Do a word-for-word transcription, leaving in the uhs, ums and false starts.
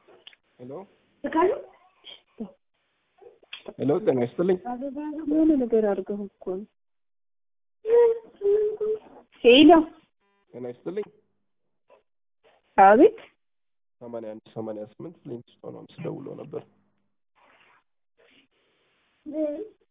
ሄሎ ሄሎ ጤና ይስጥልኝ። የሆነ ነገር አድርገው እኮ ነው። ሄሎ ጤና ይስጥልኝ። አቤት ሰማንያ አንድ ሰማንያ ስምንት ሊንክ ስቶን ነው ደውሎ ነበር።